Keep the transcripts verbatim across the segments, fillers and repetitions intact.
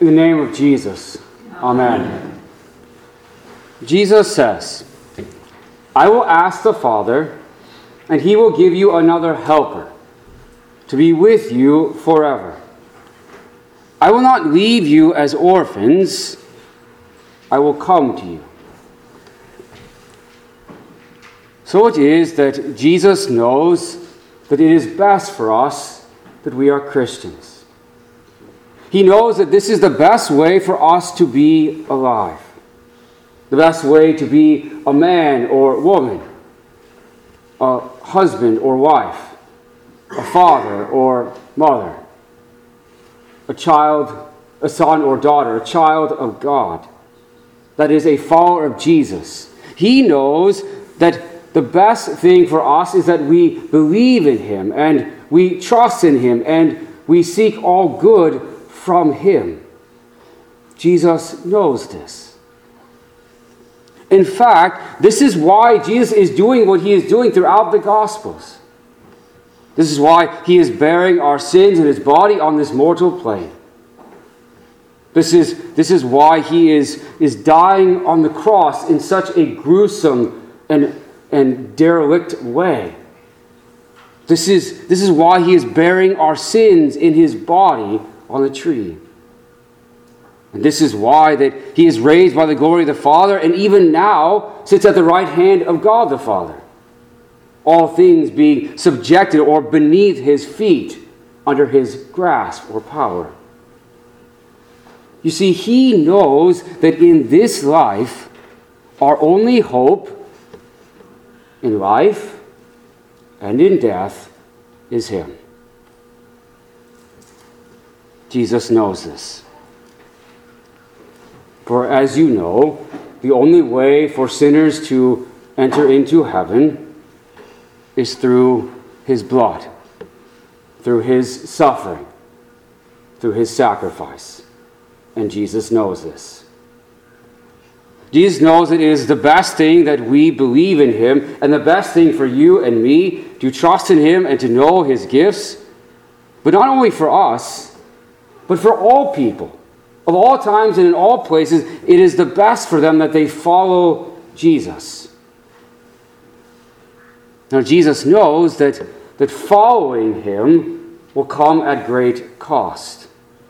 In the name of Jesus, amen. Jesus says, I will ask the Father, and he will give you another helper to be with you forever. I will not leave you as orphans. I will come to you. So it is that Jesus knows that it is best for us that we are Christians. He knows that this is the best way for us to be alive. The best way to be a man or woman, a husband or wife, a father or mother, a child, a son or daughter, a child of God. That is a follower of Jesus. He knows that the best thing for us is that we believe in him and we trust in him and we seek all good from him. Jesus knows this. In fact, this is why Jesus is doing what he is doing throughout the Gospels. This is why he is bearing our sins in his body on this mortal plane. This is, this is why he is, is dying on the cross in such a gruesome and and derelict way. This is, this is why he is bearing our sins in his body on the tree. And this is why that he is raised by the glory of the Father and even now sits at the right hand of God the Father. All things being subjected or beneath his feet under his grasp or power. You see, he knows that in this life our only hope in life and in death is him. Jesus knows this. For as you know, the only way for sinners to enter into heaven is through his blood, through his suffering, through his sacrifice. And Jesus knows this. Jesus knows it is the best thing that we believe in him and the best thing for you and me to trust in him and to know his gifts. But not only for us, but for all people. Of all times and in all places, it is the best for them that they follow Jesus. Now Jesus knows that, that following him will come at great cost.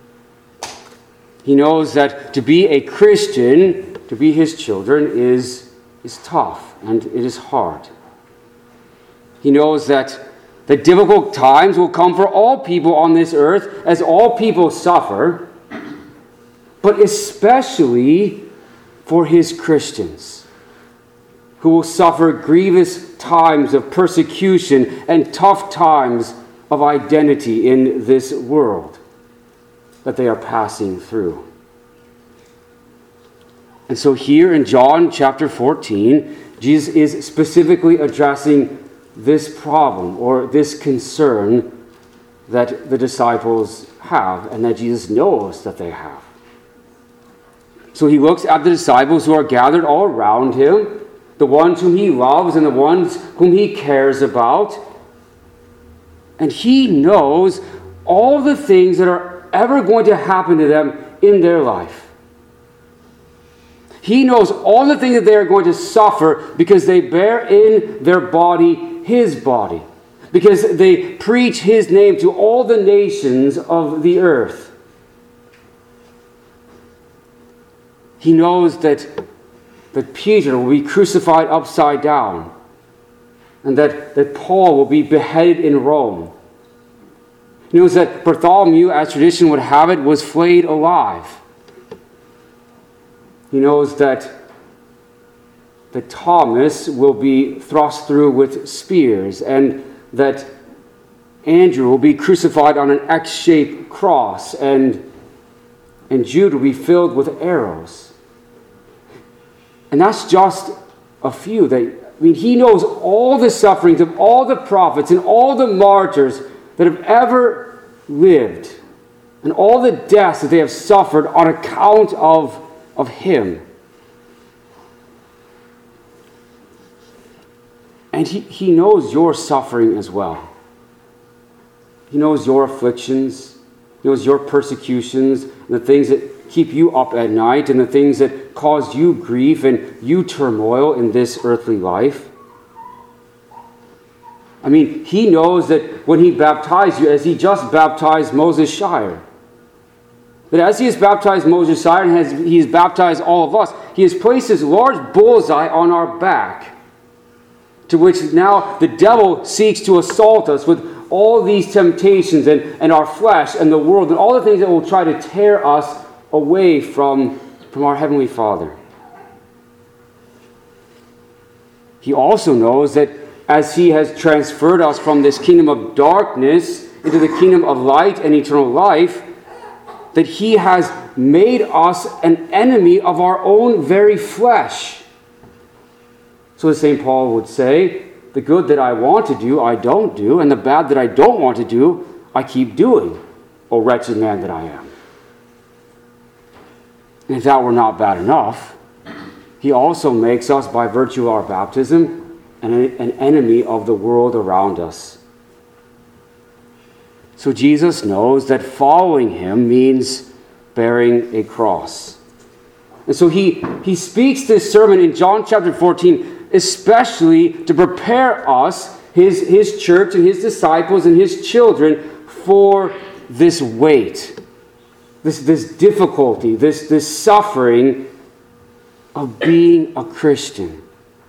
He knows that to be a Christian, to be his children, is, is tough and it is hard. He knows that the difficult times will come for all people on this earth as all people suffer, but especially for his Christians, who will suffer grievous times of persecution and tough times of identity in this world that they are passing through. And so here in John chapter fourteen, Jesus is specifically addressing this problem or this concern that the disciples have and that Jesus knows that they have. So he looks at the disciples who are gathered all around him, the ones whom he loves and the ones whom he cares about. And he knows all the things that are ever going to happen to them in their life. He knows all the things that they are going to suffer because they bear in their body his body. Because they preach his name to all the nations of the earth. He knows that, that Peter will be crucified upside down. And that, that Paul will be beheaded in Rome. He knows that Bartholomew, as tradition would have it, was flayed alive. He knows that, that Thomas will be thrust through with spears and that Andrew will be crucified on an X-shaped cross and, and Jude will be filled with arrows. And that's just a few. That, I mean, he knows all the sufferings of all the prophets and all the martyrs that have ever lived and all the deaths that they have suffered on account of of him. And he, he knows your suffering as well. He knows your afflictions. He knows your persecutions and the things that keep you up at night and the things that cause you grief and you turmoil in this earthly life. I mean, he knows that when he baptized you, as he just baptized Moses Shire, that as he has baptized Moses Shire and has, he has baptized all of us, he has placed his large bullseye on our back, to which now the devil seeks to assault us with all these temptations and, and our flesh and the world and all the things that will try to tear us away from, from our Heavenly Father. He also knows that as he has transferred us from this kingdom of darkness into the kingdom of light and eternal life, that he has made us an enemy of our own very flesh. So as Saint Paul would say, the good that I want to do, I don't do, and the bad that I don't want to do, I keep doing, O wretched man that I am. And if that were not bad enough, he also makes us, by virtue of our baptism, an, an enemy of the world around us. So Jesus knows that following him means bearing a cross. And so he, he speaks this sermon in John chapter fourteen, especially to prepare us, his, his church and his disciples and his children, for this weight, this, this difficulty, this, this suffering of being a Christian.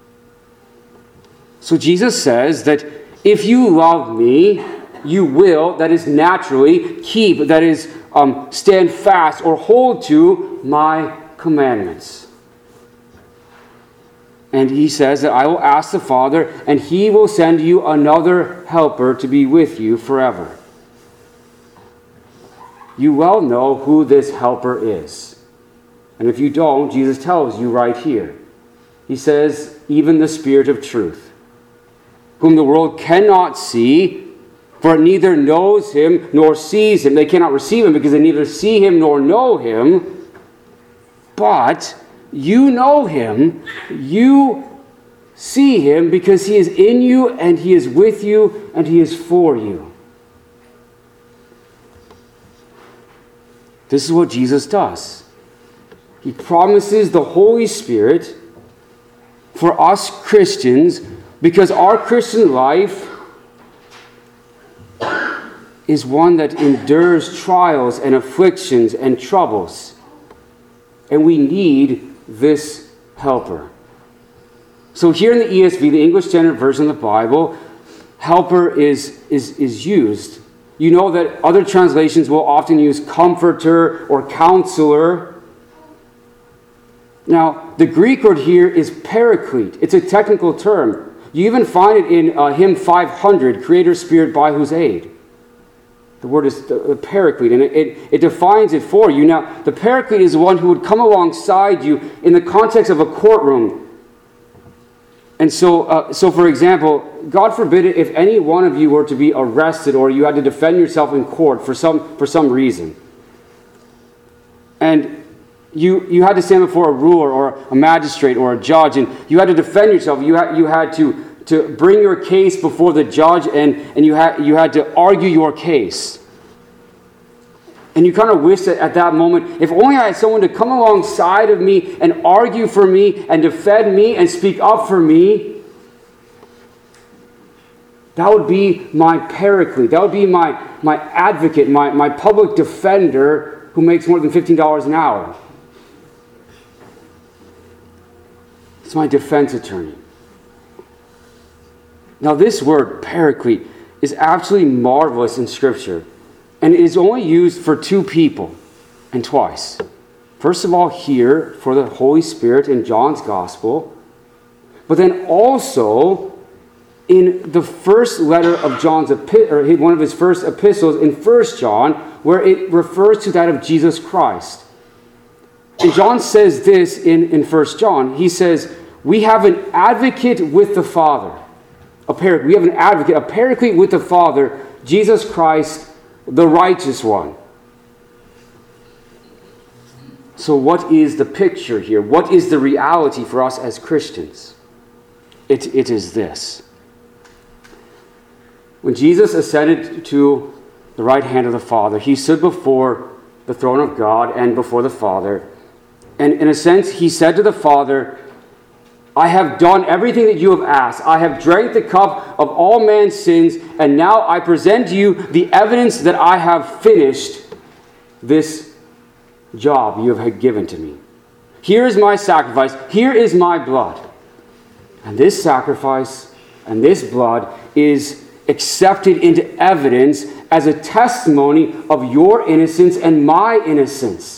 So Jesus says that if you love me, you will, that is naturally, keep, that is, um, stand fast or hold to my commandments. And he says that I will ask the Father, and he will send you another helper to be with you forever. You well know who this helper is. And if you don't, Jesus tells you right here. He says, even the Spirit of truth, whom the world cannot see, for it neither knows him nor sees him. They cannot receive him because they neither see him nor know him. But you know him, you see him because he is in you and he is with you and he is for you. This is what Jesus does. He promises the Holy Spirit for us Christians because our Christian life is one that endures trials and afflictions and troubles. And we need this helper. So here in the E S V, the English Standard Version of the Bible, helper is, is, is used. You know that other translations will often use comforter or counselor. Now, the Greek word here is paraclete. It's a technical term. You even find it in uh, hymn five hundred, Creator Spirit by whose aid. The word is the paraclete, and it, it, it defines it for you. Now, the paraclete is the one who would come alongside you in the context of a courtroom. And so, uh, so for example, God forbid it if any one of you were to be arrested or you had to defend yourself in court for some, for some reason. And you, you had to stand before a ruler or a magistrate or a judge, and you had to defend yourself. You had, you had to... to bring your case before the judge, and, and you had you had to argue your case. And you kind of wish that at that moment, if only I had someone to come alongside of me and argue for me and defend me and speak up for me. That would be my paraclete. That would be my, my advocate, my, my public defender who makes more than fifteen dollars an hour. It's my defense attorney. Now, this word, paraclete, is absolutely marvelous in Scripture. And it is only used for two people, and twice. First of all, here, for the Holy Spirit in John's Gospel. But then also in the first letter of John's, or one of his first epistles in First John, where it refers to that of Jesus Christ. And John says this in, in First John. He says, we have an advocate with the Father. A paraclete. We have an advocate, a paraclete with the Father, Jesus Christ, the righteous one. So what is the picture here? What is the reality for us as Christians? It, it is this. When Jesus ascended to the right hand of the Father, he stood before the throne of God and before the Father. And in a sense, he said to the Father, I have done everything that you have asked. I have drank the cup of all man's sins, and now I present to you the evidence that I have finished this job you have given to me. Here is my sacrifice. Here is my blood. And this sacrifice and this blood is accepted into evidence as a testimony of your innocence and my innocence.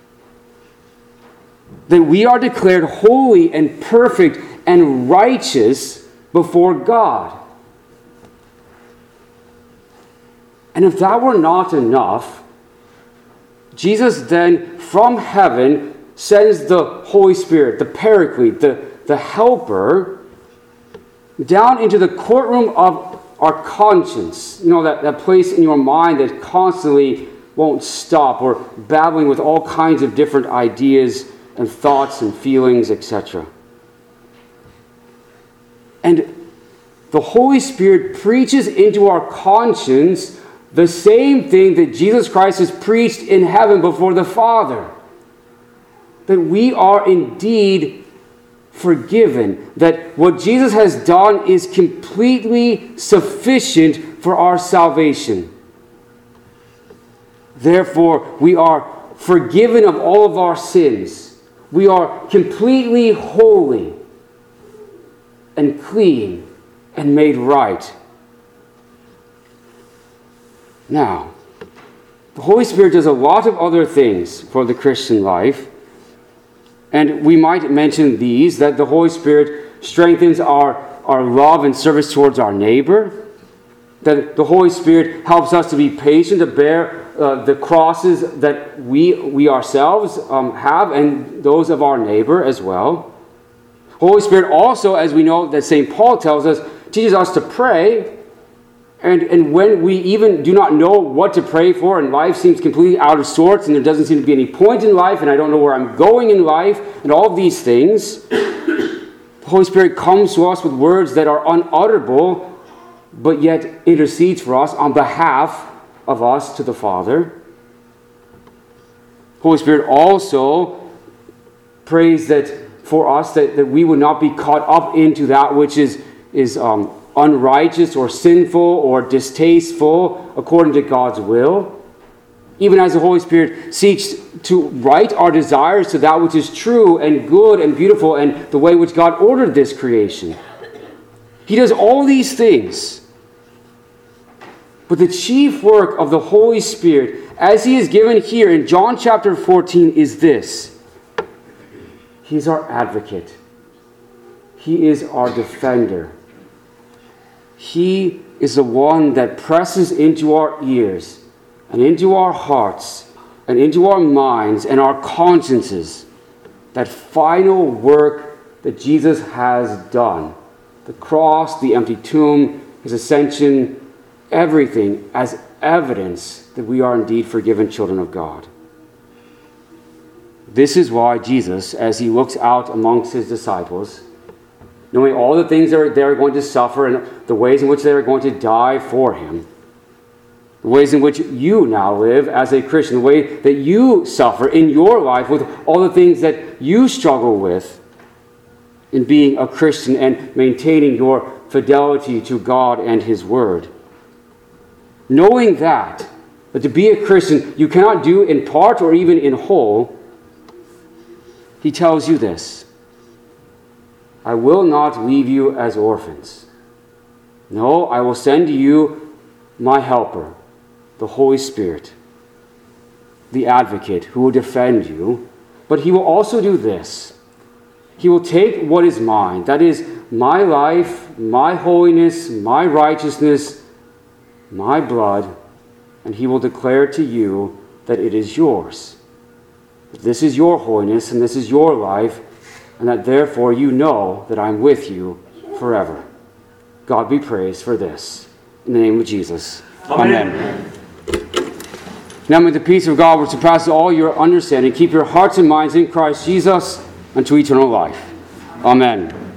That we are declared holy and perfect and righteous before God. And if that were not enough, Jesus then from heaven sends the Holy Spirit, the Paraclete, the, the Helper, down into the courtroom of our conscience. You know, that, that place in your mind that constantly won't stop, or battling with all kinds of different ideas and thoughts and feelings, et cetera. And the Holy Spirit preaches into our conscience the same thing that Jesus Christ has preached in heaven before the Father. That we are indeed forgiven. That what Jesus has done is completely sufficient for our salvation. Therefore, we are forgiven of all of our sins. We are completely holy and clean and made right. Now, the Holy Spirit does a lot of other things for the Christian life. And we might mention these, that the Holy Spirit strengthens our, our love and service towards our neighbor. That the Holy Spirit helps us to be patient, to bear uh, the crosses that we, we ourselves um, have, and those of our neighbor as well. Holy Spirit also, as we know that Saint Paul tells us, teaches us to pray. And, and when we even do not know what to pray for, and life seems completely out of sorts, and there doesn't seem to be any point in life, and I don't know where I'm going in life, and all of these things, the Holy Spirit comes to us with words that are unutterable, but yet intercedes for us on behalf of us to the Father. Holy Spirit also prays that for us that, that we would not be caught up into that which is, is um, unrighteous or sinful or distasteful according to God's will. Even as the Holy Spirit seeks to right our desires to that which is true and good and beautiful and the way which God ordered this creation. He does all these things. But the chief work of the Holy Spirit, as he is given here in John chapter fourteen, is this. He is our advocate. He is our defender. He is the one that presses into our ears and into our hearts and into our minds and our consciences that final work that Jesus has done. The cross, the empty tomb, his ascension, everything as evidence that we are indeed forgiven children of God. This is why Jesus, as he looks out amongst his disciples, knowing all the things that they are going to suffer and the ways in which they are going to die for him, the ways in which you now live as a Christian, the way that you suffer in your life with all the things that you struggle with in being a Christian and maintaining your fidelity to God and his word. Knowing that, that to be a Christian you cannot do in part or even in whole, he tells you this. I will not leave you as orphans. No, I will send to you my helper, the Holy Spirit, the advocate who will defend you. But he will also do this. He will take what is mine, that is my life, my holiness, my righteousness, my blood, and he will declare to you that it is yours. This is your holiness and this is your life, and that therefore you know that I'm with you forever. God be praised for this. In the name of Jesus. Amen. Amen. Now may the peace of God, which surpasses all your understanding, keep your hearts and minds in Christ Jesus unto eternal life. Amen.